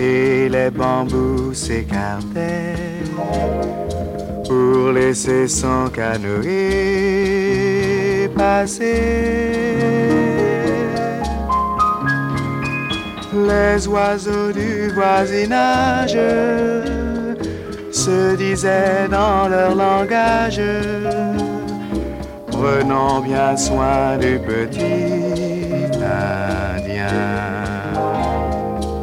et les bambous s'écartaient pour laisser son canoë passer. Les oiseaux du voisinage se disaient dans leur langage: prenons bien soin du petit Indien.